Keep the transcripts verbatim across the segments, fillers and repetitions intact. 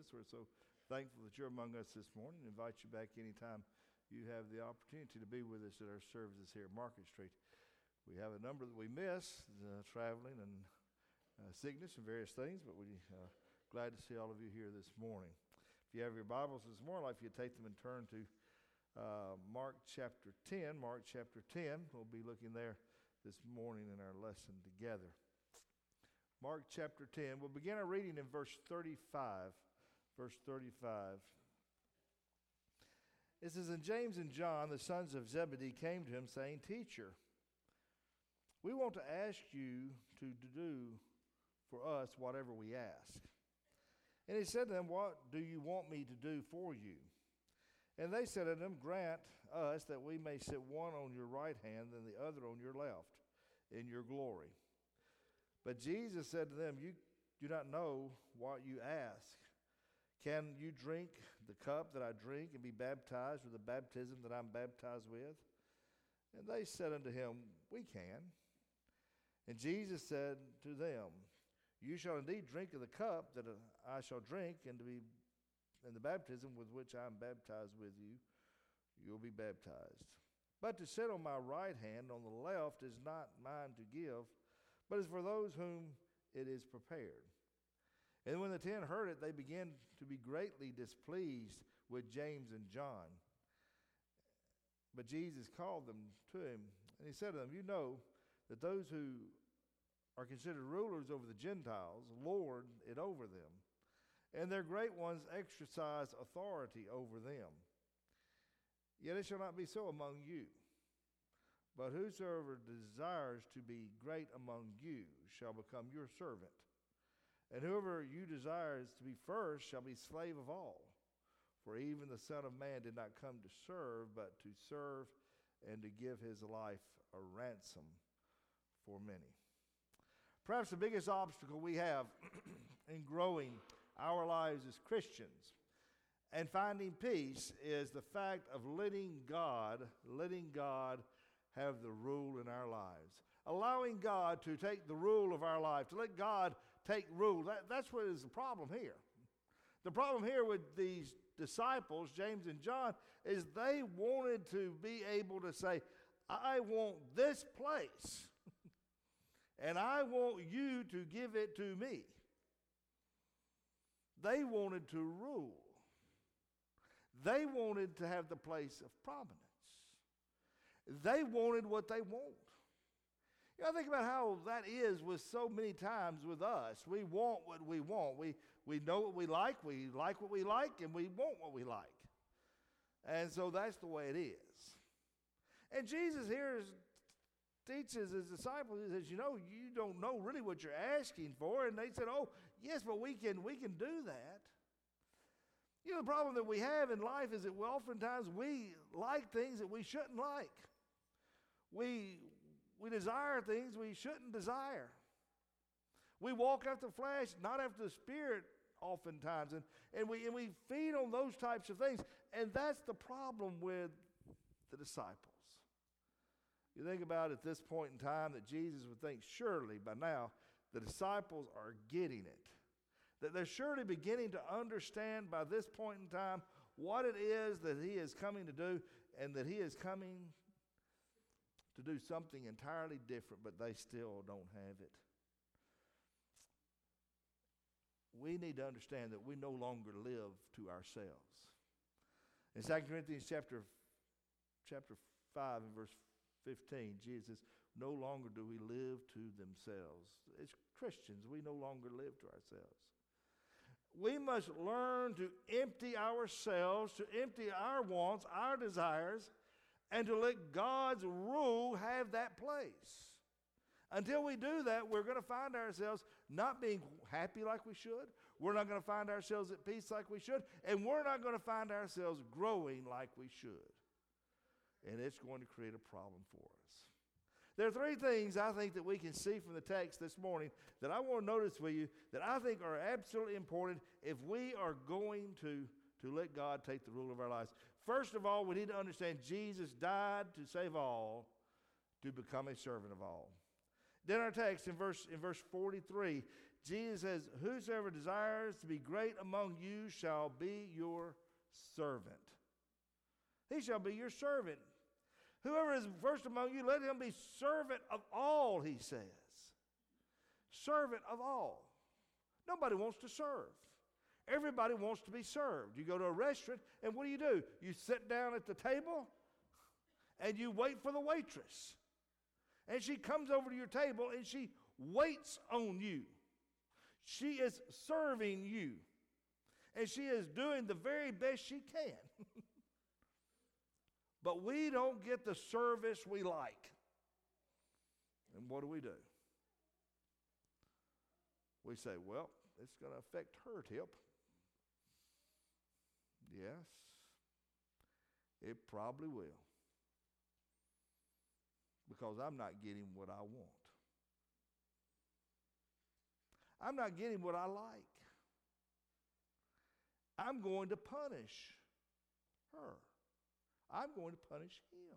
us. We're so thankful that you're among us this morning. I invite you back anytime you have the opportunity to be with us at our services here at Market Street. We have a number that we miss, uh, traveling and uh, sickness and various things, but we're uh, glad to see all of you here this morning. If you have your Bibles this morning, I'd like you to take them and turn to uh, Mark chapter ten. Mark chapter ten. We'll be looking there this morning in our lesson together. Mark chapter ten. We'll begin our reading in verse thirty-five. Verse thirty-five. It says, "And James and John, the sons of Zebedee, came to him, saying, Teacher, we want to ask you to do for us whatever we ask. And he said to them, What do you want me to do for you? And they said unto him, Grant us that we may sit one on your right hand and the other on your left in your glory. But Jesus said to them, You do not know what you ask. Can you drink the cup that I drink and be baptized with the baptism that I'm baptized with? And they said unto him, We can. And Jesus said to them, You shall indeed drink of the cup that I shall drink, and to be in the baptism with which I am baptized with you, you'll be baptized. But to sit on my right hand on the left is not mine to give, but is for those whom it is prepared. And when the ten heard it, they began to be greatly displeased with James and John. But Jesus called them to him, and he said to them, You know that those who are considered rulers over the Gentiles lord it over them, and their great ones exercise authority over them. Yet it shall not be so among you. But whosoever desires to be great among you shall become your servant. And whoever you desires to be first shall be slave of all. For even the Son of Man did not come to serve, but to serve and to give his life a ransom for many." Perhaps the biggest obstacle we have in growing our lives as Christians and finding peace is the fact of letting God, letting God have the rule in our lives. Allowing God to take the rule of our life, to let God take rule. That, that's what is the problem here. The problem here with these disciples, James and John, is they wanted to be able to say, I want this place, and I want you to give it to me. They wanted to rule. They wanted to have the place of prominence. They wanted what they want. You know, think about how that is with so many times with us. We want what we want. We, we know what we like. We like what we like, and we want what we like. And so that's the way it is. And Jesus here is, teaches his disciples, he says, you know, you don't know really what you're asking for. And they said, oh, yes, but we can, we can do that. You know, the problem that we have in life is that we oftentimes we like things that we shouldn't like. We, we desire things we shouldn't desire. We walk after the flesh, not after the spirit oftentimes. And, and, we, and we feed on those types of things. And that's the problem with the disciples. You think about at this point in time that Jesus would think, surely by now the disciples are getting it. That they're surely beginning to understand by this point in time what it is that he is coming to do, and that he is coming to do something entirely different, but they still don't have it. We need to understand that we no longer live to ourselves. In Second Corinthians chapter, chapter five and verse fifteen, Jesus says, no longer do we live to themselves. As Christians, we no longer live to ourselves. We must learn to empty ourselves, to empty our wants, our desires, and to let God's rule have that place. Until we do that, we're going to find ourselves not being happy like we should. We're not going to find ourselves at peace like we should. And we're not going to find ourselves growing like we should. And it's going to create a problem for us. There are three things I think that we can see from the text this morning that I want to notice with you that I think are absolutely important if we are going to, to let God take the rule of our lives. First of all, we need to understand Jesus died to save all, to become a servant of all. Then our text in verse, in verse forty-three Jesus says, whosoever desires to be great among you shall be your servant. He shall be your servant. Whoever is first among you, let him be servant of all, he says. Servant of all. Nobody wants to serve. Everybody wants to be served. You go to a restaurant, and what do you do? You sit down at the table, and you wait for the waitress. And she comes over to your table, and she waits on you. She is serving you. And she is doing the very best she can. But we don't get the service we like. And what do we do? We say, well, it's going to affect her tip. Yes, it probably will. Because I'm not getting what I want. I'm not getting what I like. I'm going to punish her. I'm going to punish him.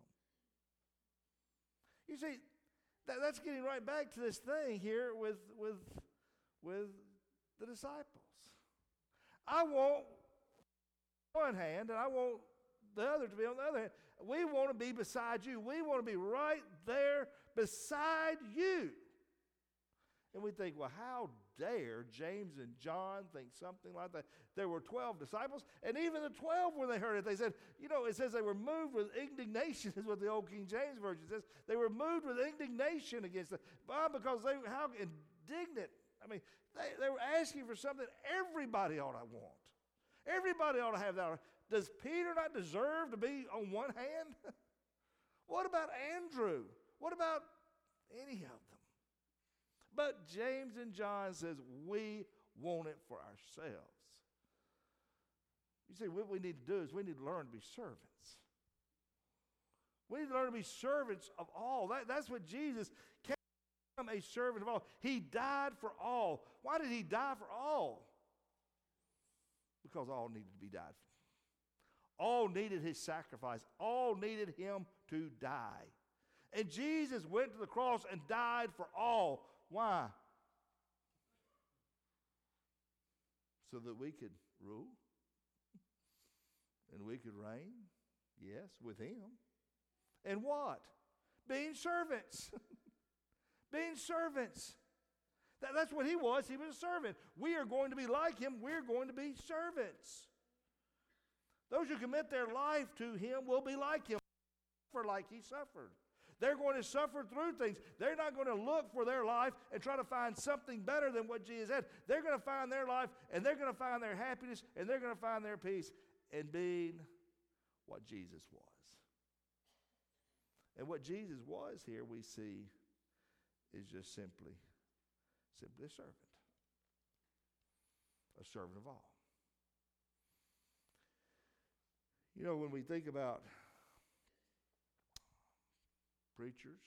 You see, that, that's getting right back to this thing here with, with, with the disciples. I want one hand, and I want the other to be on the other hand. We want to be beside you. We want to be right there beside you. And we think, well, how dare James and John think something like that? There were twelve disciples, and even the twelve, when they heard it, they said, you know, it says they were moved with indignation, is what the old King James Version says. They were moved with indignation against them. Why? Because they, how indignant. I mean, they, they were asking for something everybody ought to want. Everybody ought to have that. Does Peter not deserve to be on one hand? What about Andrew? What about any of them? But James and John says, we want it for ourselves. You see, what we need to do is we need to learn to be servants. We need to learn to be servants of all. That, that's what Jesus came to become, a servant of all. He died for all. Why did he die for all? Because all needed to be died for. All needed his sacrifice. All needed him to die. And Jesus went to the cross and died for all. Why? So that we could rule and we could reign, yes, with him. And what? Being servants. Being servants. That, that's what he was. He was a servant. We are going to be like him. We're going to be servants. Those who commit their life to him will be like him, for like he suffered. They're going to suffer through things. They're not going to look for their life and try to find something better than what Jesus had. They're going to find their life, and they're going to find their happiness, and they're going to find their peace in being what Jesus was. And what Jesus was here, we see, is just simply, simply a servant. A servant of all. You know, when we think about preachers,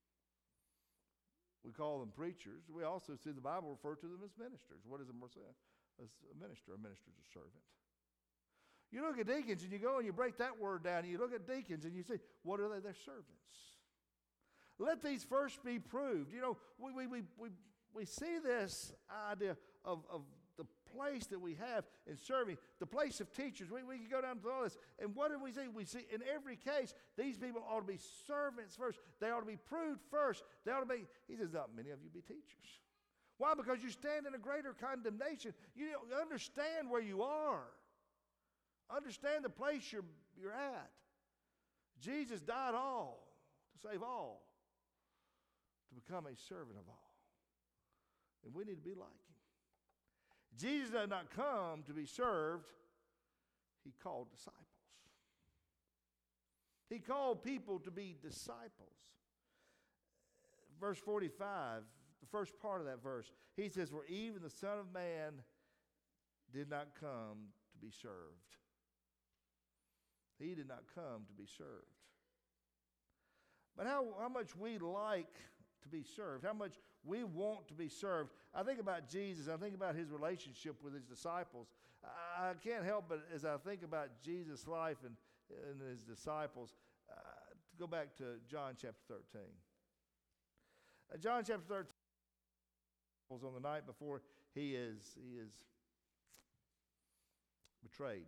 we call them preachers. We also see the Bible refer to them as ministers. What is a minister? A minister. A minister is a servant. You look at deacons and you go and you break that word down, and you look at deacons and you say, what are they? They're servants. Let these first be proved. You know, we we we we, we see this idea of, of the place that we have in serving, the place of teachers. We, we can go down to all this. And what do we see? We see in every case, these people ought to be servants first. They ought to be proved first. They ought to be, he says, not many of you be teachers. Why? Because you stand in a greater condemnation. You don't understand where you are. Understand the place you're, you're at. Jesus died all to save all, to become a servant of all. And we need to be like him. Jesus did not come to be served. He called disciples. He called people to be disciples. Verse forty-five, the first part of that verse, he says, for even the Son of Man did not come to be served. He did not come to be served. But how, how much we like to be served, how much we want to be served. I think about Jesus. I think about his relationship with his disciples. I can't help but, as I think about Jesus' life and, and his disciples, uh, to go back to John chapter thirteen. Uh, John chapter thirteen, on the night before he is, he is betrayed.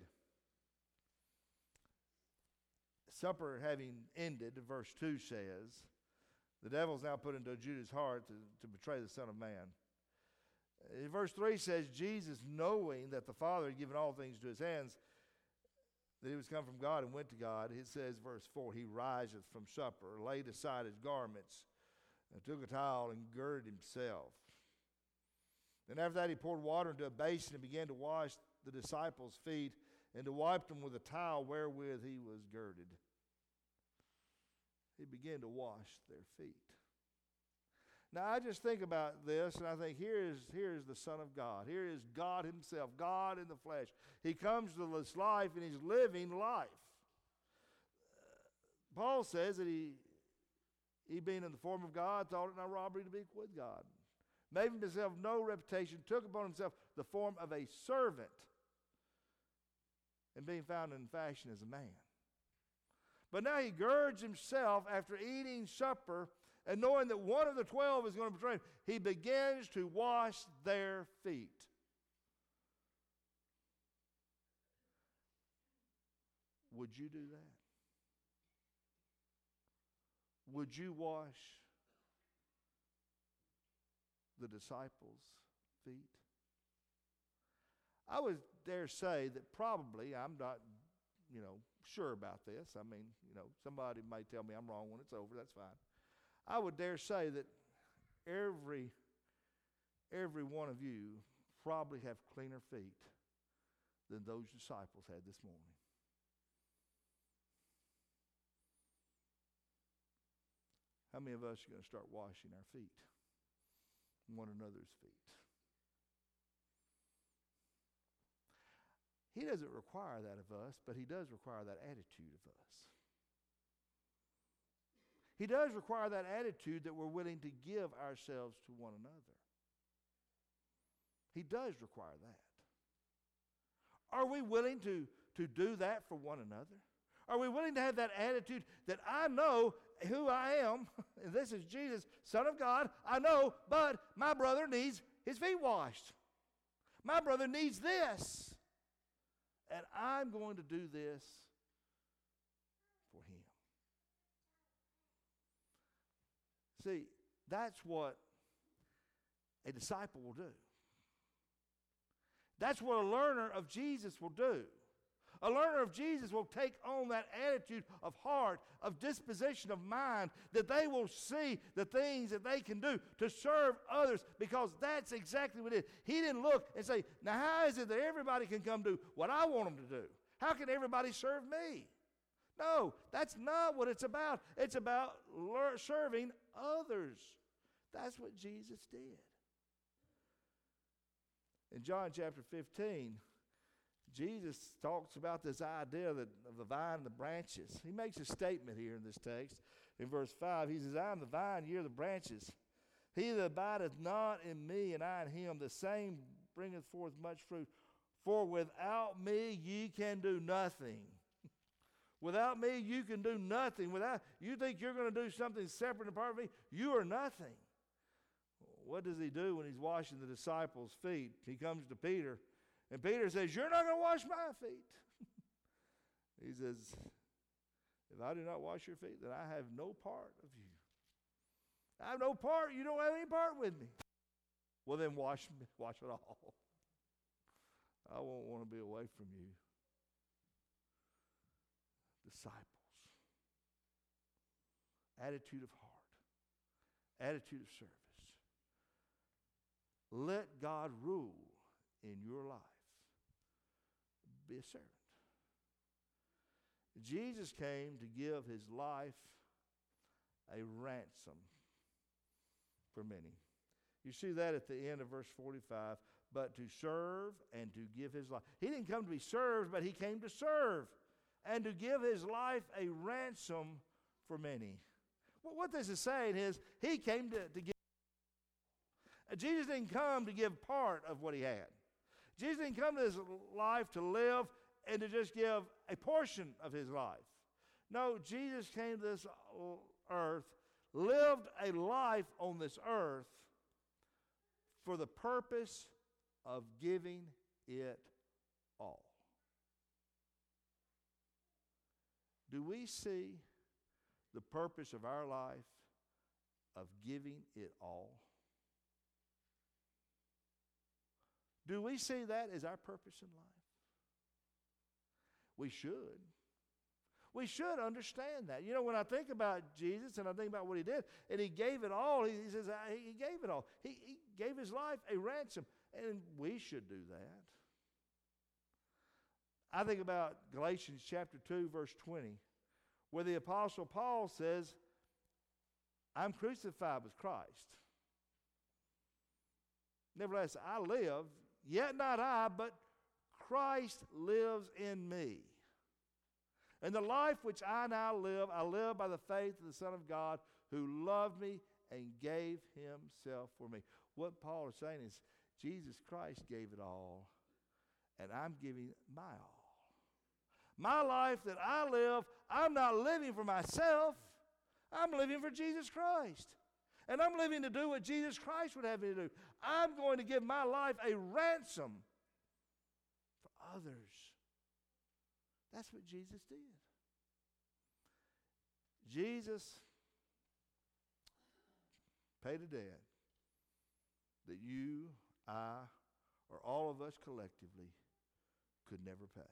Supper having ended, verse two says, the devil's now put into Judas' heart to, to betray the Son of Man. In verse three says, Jesus, knowing that the Father had given all things to his hands, that he was come from God and went to God, it says, verse four, he riseth from supper, laid aside his garments, and took a towel and girded himself. Then after that he poured water into a basin and began to wash the disciples' feet and to wipe them with a towel wherewith he was girded. He began to wash their feet. Now I just think about this, and I think here is, here is the Son of God. Here is God himself, God in the flesh. He comes to this life, and he's living life. Uh, Paul says that he, he being in the form of God, thought it not robbery to be equal with God. Made himself no reputation, took upon himself the form of a servant, and being found in fashion as a man. But now he girds himself after eating supper, and knowing that one of the twelve is going to betray him, he begins to wash their feet. Would you do that? Would you wash the disciples' feet? I would dare say that probably, I'm not, you know, sure about this. I mean, you know, somebody may tell me I'm wrong when it's over. That's fine. I would dare say that every every one of you probably have cleaner feet than those disciples had this morning. How many of us are going to start washing our feet, one another's feet? He doesn't require that of us, but he does require that attitude of us. He does require that attitude that we're willing to give ourselves to one another. He does require that. Are we willing to, to do that for one another? Are we willing to have that attitude that I know who I am, and this is Jesus, Son of God, I know, but my brother needs his feet washed. My brother needs this. And I'm going to do this for him. See, that's what a disciple will do. That's what a learner of Jesus will do. A learner of Jesus will take on that attitude of heart, of disposition of mind, that they will see the things that they can do to serve others, because that's exactly what it is. He didn't look and say, now how is it that everybody can come do what I want them to do? How can everybody serve me? No, that's not what it's about. It's about lear- serving others. That's what Jesus did. In John chapter fifteen, Jesus talks about this idea that of the vine and the branches. He makes a statement here in this text. In verse five, he says, I am the vine, ye are the branches. He that abideth not in me, and I in him, the same bringeth forth much fruit. For without me ye can do nothing. Without me you can do nothing. Without you think you're going to do something separate and apart from me, you are nothing. What does he do when he's washing the disciples' feet? He comes to Peter. And Peter says, you're not going to wash my feet. He says, if I do not wash your feet, then I have no part of you. I have no part. You don't have any part with me. Well, then wash, wash it all. I won't want to be away from you. Disciples. Attitude of heart. Attitude of service. Let God rule in your life. Be a servant. Jesus came to give his life a ransom for many. You see that at the end of verse forty-five. But to serve and to give his life. He didn't come to be served, but he came to serve and to give his life a ransom for many. Well, what this is saying is he came to, to give. Jesus didn't come to give part of what he had. Jesus didn't come to this life to live and to just give a portion of his life. No, Jesus came to this earth, lived a life on this earth for the purpose of giving it all. Do we see the purpose of our life of giving it all? Do we see that as our purpose in life? We should. We should understand that. You know, when I think about Jesus and I think about what he did, and he gave it all, he, he says, I, he gave it all. He, he gave his life a ransom, and we should do that. I think about Galatians chapter two, verse twenty, where the Apostle Paul says, I'm crucified with Christ. Nevertheless, I live, yet not I, but Christ lives in me. And the life which I now live, I live by the faith of the Son of God who loved me and gave himself for me. What Paul is saying is Jesus Christ gave it all, and I'm giving my all. My life that I live, I'm not living for myself. I'm living for Jesus Christ. And I'm living to do what Jesus Christ would have me to do. I'm going to give my life a ransom for others. That's what Jesus did. Jesus paid a debt that you, I, or all of us collectively could never pay.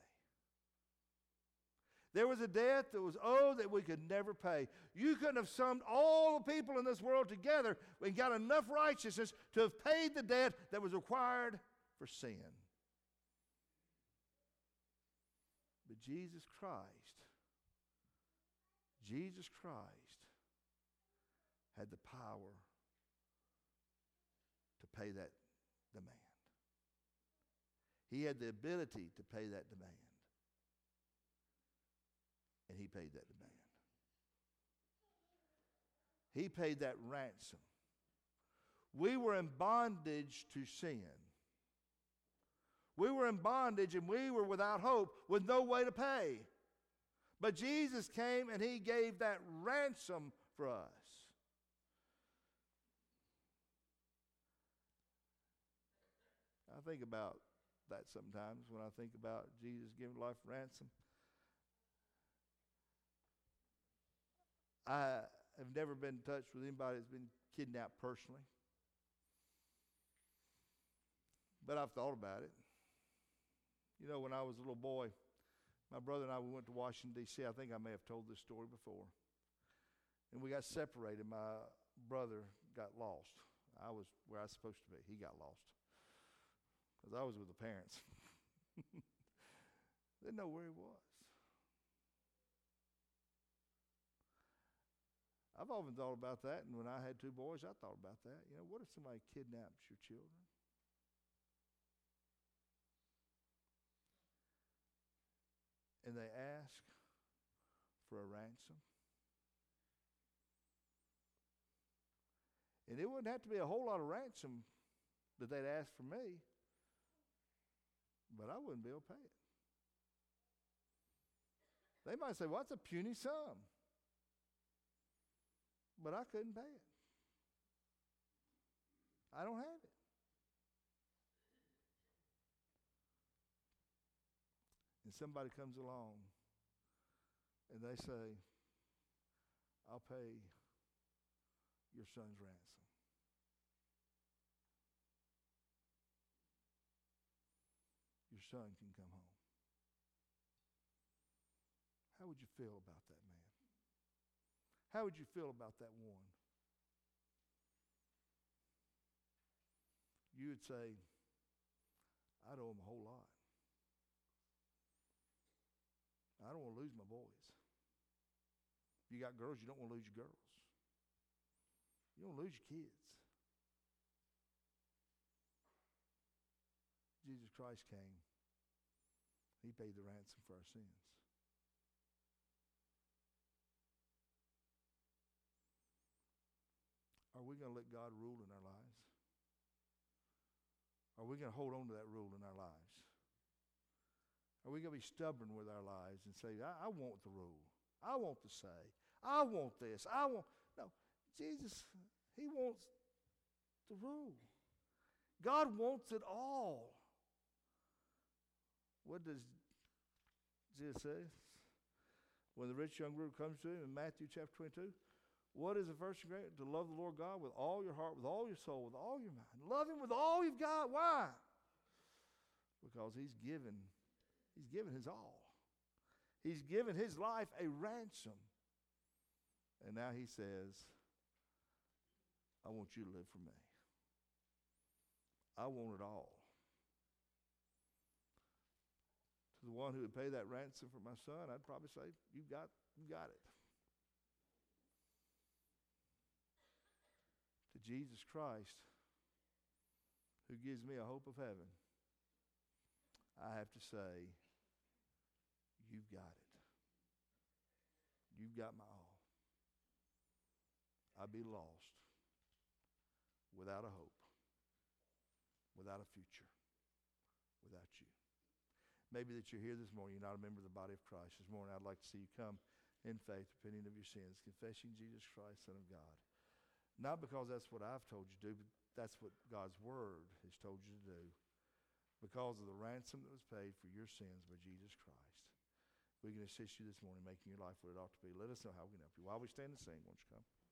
There was a debt that was owed that we could never pay. You couldn't have summed all the people in this world together and got enough righteousness to have paid the debt that was required for sin. But Jesus Christ, Jesus Christ had the power to pay that demand. He had the ability to pay that demand. And he paid that demand. He paid that ransom. We were in bondage to sin. We were in bondage and we were without hope with no way to pay. But Jesus came and he gave that ransom for us. I think about that sometimes when I think about Jesus giving life ransom. I have never been in touch with anybody that's been kidnapped personally. But I've thought about it. You know, when I was a little boy, my brother and I, we went to Washington, D C I think I may have told this story before. And we got separated. My brother got lost. I was where I was supposed to be. He got lost. Because I was with the parents. They didn't know where he was. I've often thought about that, and when I had two boys, I thought about that. You know, what if somebody kidnaps your children? And they ask for a ransom? And it wouldn't have to be a whole lot of ransom that they'd ask for me, but I wouldn't be able to pay it. They might say, well, that's a puny sum. But I couldn't pay it. I don't have it. And somebody comes along and they say, I'll pay your son's ransom. Your son can come home. How would you feel about that, man? How would you feel about that one? You would say, I'd owe him a whole lot. I don't want to lose my boys. If you got girls, you don't want to lose your girls. You don't lose your kids. Jesus Christ came. He paid the ransom for our sins. Are we going to let God rule in our lives? Are we going to hold on to that rule in our lives? Are we going to be stubborn with our lives and say, I, I want the rule. I want the say. I want this. I want... No, Jesus, he wants the rule. God wants it all. What does Jesus say? When the rich young ruler comes to him in Matthew chapter twenty-two, what is the first and great? To love the Lord God with all your heart, with all your soul, with all your mind. Love him with all you've got. Why? Because he's given, he's given his all. He's given his life a ransom. And now he says, I want you to live for me. I want it all. To the one who would pay that ransom for my son, I'd probably say, you got, you got it. To Jesus Christ, who gives me a hope of heaven, I have to say, you've got it. You've got my all. I'd be lost without a hope, without a future, without you. Maybe that you're here this morning, you're not a member of the body of Christ. This morning I'd like to see you come in faith, repenting of your sins, confessing Jesus Christ, Son of God. Not because that's what I've told you to do, but that's what God's Word has told you to do. Because of the ransom that was paid for your sins by Jesus Christ. We can assist you this morning, making your life what it ought to be. Let us know how we can help you. While we stand and sing, won't you come?